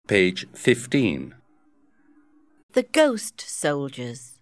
Page 15. The Ghost Soldiers.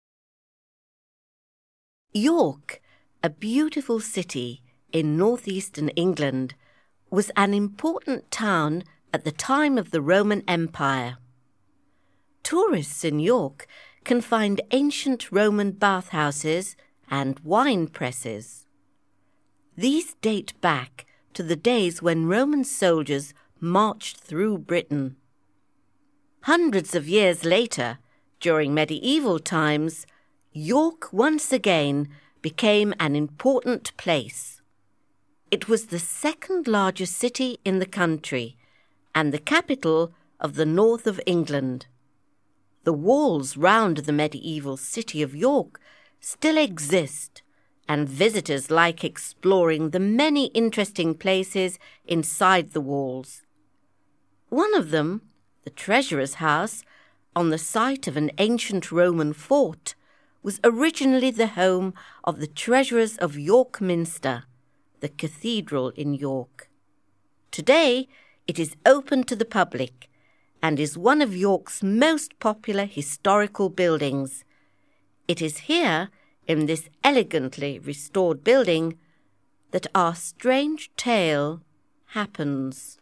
York, a beautiful city in northeastern England, was an important town at the time of the Roman Empire. Tourists in York can find ancient Roman bathhouses and wine presses. These date back to the days when Roman soldiers marched through Britain. Hundreds of years later, during medieval times, York once again became an important place. It was the second largest city in the country and the capital of the north of England. The walls round the medieval city of York still exist, and visitors like exploring the many interesting places inside the walls. One of them, the Treasurer's House, on the site of an ancient Roman fort, was originally the home of the Treasurers of York Minster, the cathedral in York. Today, it is open to the public and is one of York's most popular historical buildings. It is here, in this elegantly restored building, that our strange tale happens.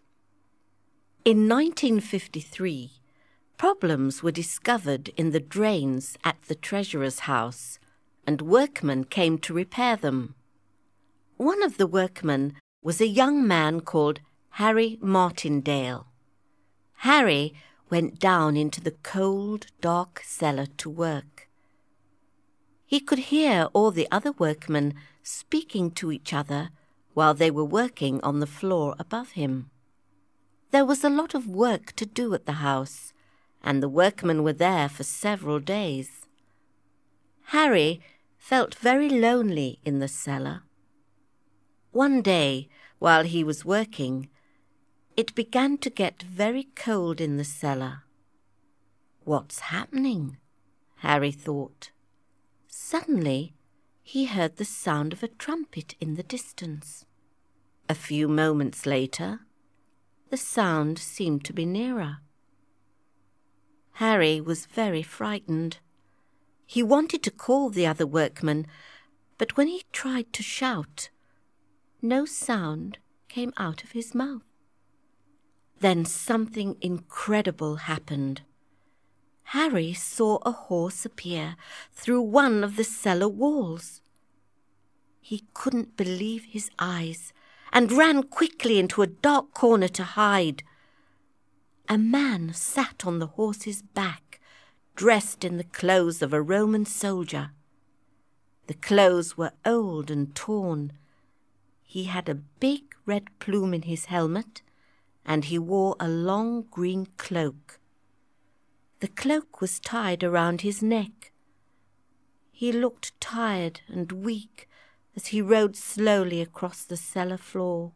In 1953, problems were discovered in the drains at the Treasurer's House, and workmen came to repair them. One of the workmen was a young man called Harry Martindale. Harry went down into the cold, dark cellar to work. He could hear all the other workmen speaking to each other while they were working on the floor above him. There was a lot of work to do at the house, and the workmen were there for several days. Harry felt very lonely in the cellar. One day, while he was working, it began to get very cold in the cellar. "What's happening?" Harry thought. Suddenly, he heard the sound of a trumpet in the distance. A few moments later, the sound seemed to be nearer. Harry was very frightened. He wanted to call the other workmen, but when he tried to shout, no sound came out of his mouth. Then something incredible happened. Harry saw a horse appear through one of the cellar walls. He couldn't believe his eyes and ran quickly into a dark corner to hide. A man sat on the horse's back, dressed in the clothes of a Roman soldier. The clothes were old and torn. He had a big red plume in his helmet, and he wore a long green cloak. The cloak was tied around his neck. He looked tired and weak as he rode slowly across the cellar floor.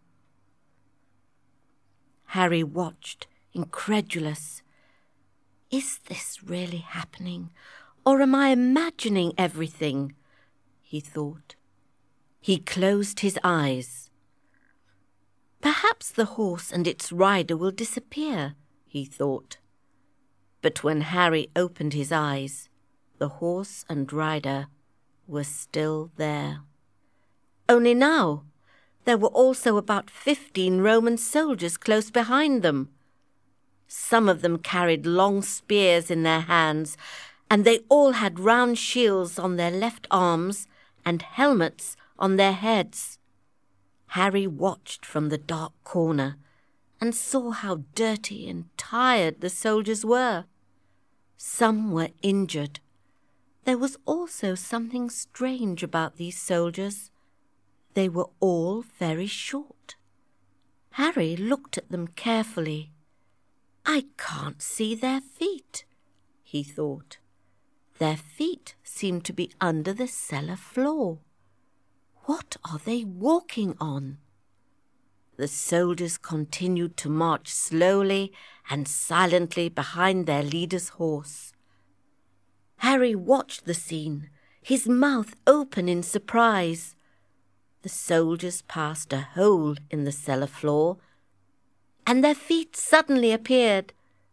Harry watched, incredulous. "Is this really happening, or am I imagining everything?" he thought. He closed his eyes. "Perhaps the horse and its rider will disappear," he thought. But when Harry opened his eyes, the horse and rider were still there. Only now, there were also about 15 Roman soldiers close behind them. Some of them carried long spears in their hands, and they all had round shields on their left arms and helmets on their heads. Harry watched from the dark corner and saw how dirty and tired the soldiers were. Some were injured. There was also something strange about these soldiers. They were all very short. Harry looked at them carefully. "I can't see their feet," he thought. Their feet seemed to be under the cellar floor. What are they walking on? The soldiers continued to march slowly and silently behind their leader's horse. Harry watched the scene, his mouth open in surprise. The soldiers passed a hole in the cellar floor, and their feet suddenly appeared.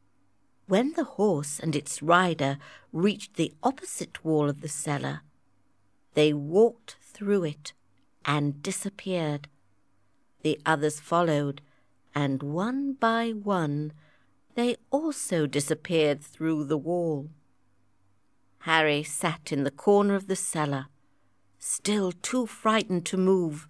When the horse and its rider reached the opposite wall of the cellar, they walked through it and disappeared. The others followed, and one by one they also disappeared through the wall. Harry sat in the corner of the cellar, still too frightened to move.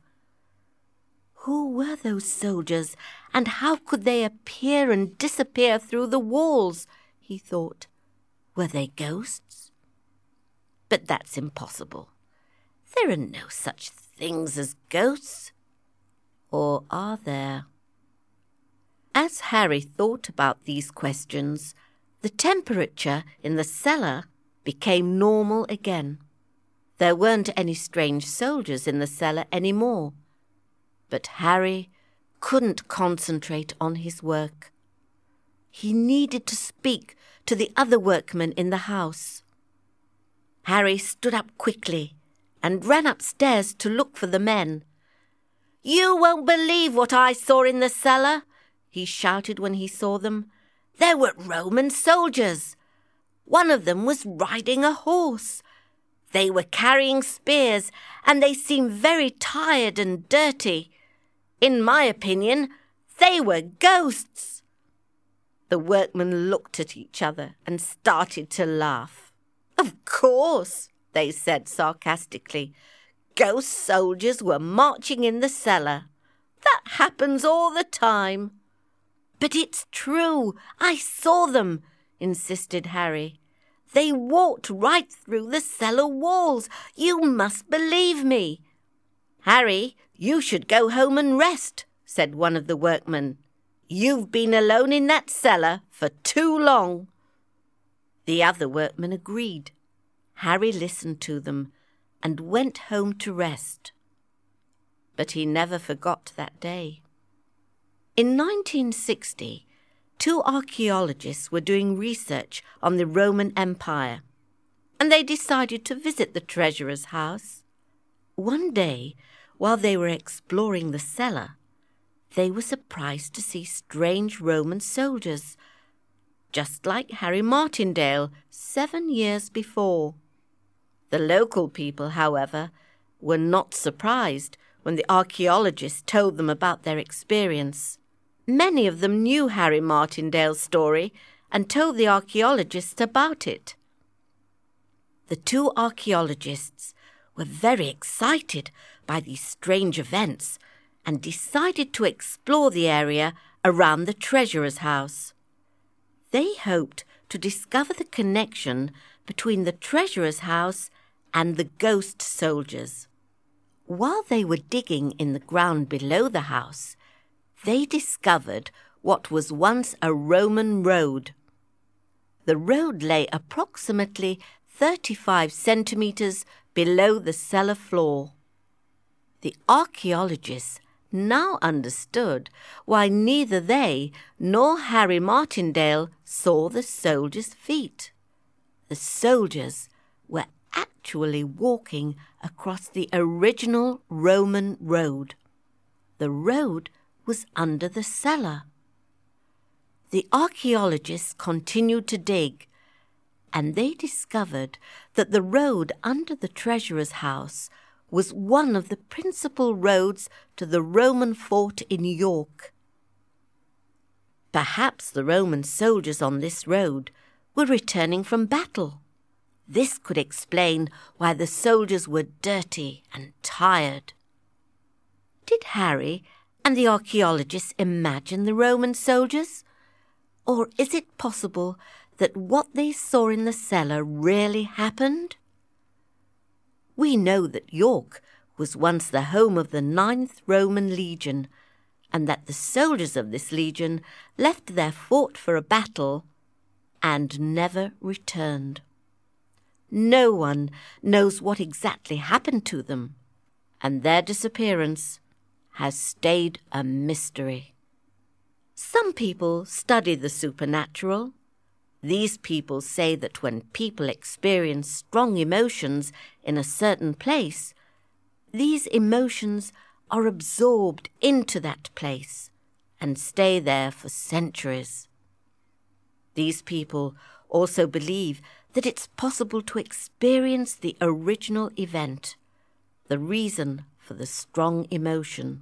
Who were those soldiers, and how could they appear and disappear through the walls? He thought. Were they ghosts? But that's impossible. There are no such things as ghosts. Or are there? As Harry thought about these questions, the temperature in the cellar became normal again. There weren't any strange soldiers in the cellar any more. But Harry couldn't concentrate on his work. He needed to speak to the other workmen in the house. Harry stood up quickly and ran upstairs to look for the men. "You won't believe what I saw in the cellar," he shouted when he saw them. "There were Roman soldiers. One of them was riding a horse. They were carrying spears, and they seemed very tired and dirty. In my opinion, they were ghosts." The workmen looked at each other and started to laugh. "Of course," they said sarcastically. "Ghost soldiers were marching in the cellar. That happens all the time." "But it's true. I saw them," insisted Harry. "They walked right through the cellar walls. You must believe me." "Harry, you should go home and rest," said one of the workmen. "You've been alone in that cellar for too long." The other workmen agreed. Harry listened to them and went home to rest. But he never forgot that day. In 1960, 2 archaeologists were doing research on the Roman Empire, and they decided to visit the treasurer's house. One day, while they were exploring the cellar, they were surprised to see strange Roman soldiers, just like Harry Martindale 7 years before. The local people, however, were not surprised when the archaeologists told them about their experience. Many of them knew Harry Martindale's story and told the archaeologists about it. The 2 archaeologists were very excited by these strange events and decided to explore the area around the treasurer's house. They hoped to discover the connection between the treasurer's house and the ghost soldiers. While they were digging in the ground below the house, they discovered what was once a Roman road. The road lay approximately 35 centimetres below the cellar floor. The archaeologists now understood why neither they nor Harry Martindale saw the soldiers' feet. The soldiers were actually walking across the original Roman road. The road was under the cellar. The archaeologists continued to dig, and they discovered that the road under the treasurer's house was one of the principal roads to the Roman fort in York. Perhaps the Roman soldiers on this road were returning from battle. This could explain why the soldiers were dirty and tired. Did Harry and the archaeologists imagine the Roman soldiers? Or is it possible that what they saw in the cellar really happened? We know that York was once the home of the 9th Roman Legion, and that the soldiers of this legion left their fort for a battle and never returned. No one knows what exactly happened to them, and their disappearance has stayed a mystery. Some people study the supernatural. These people say that when people experience strong emotions in a certain place, these emotions are absorbed into that place and stay there for centuries. These people also believe that it's possible to experience the original event, the reason for the strong emotion.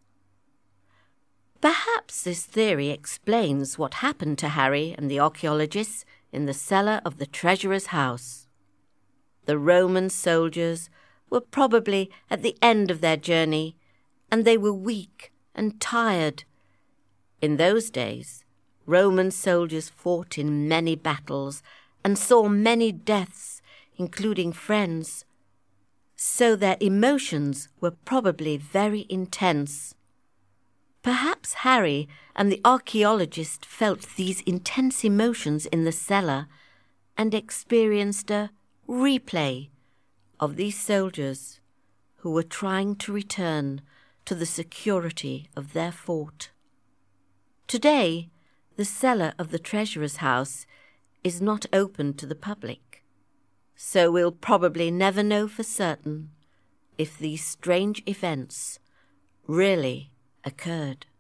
Perhaps this theory explains what happened to Harry and the archaeologists in the cellar of the treasurer's house. The Roman soldiers were probably at the end of their journey, and they were weak and tired. In those days, Roman soldiers fought in many battles and saw many deaths, including friends, so their emotions were probably very intense. Perhaps Harry and the archaeologist felt these intense emotions in the cellar and experienced a replay of these soldiers who were trying to return to the security of their fort. Today, the cellar of the treasurer's house is not open to the public, so we'll probably never know for certain if these strange events really occurred.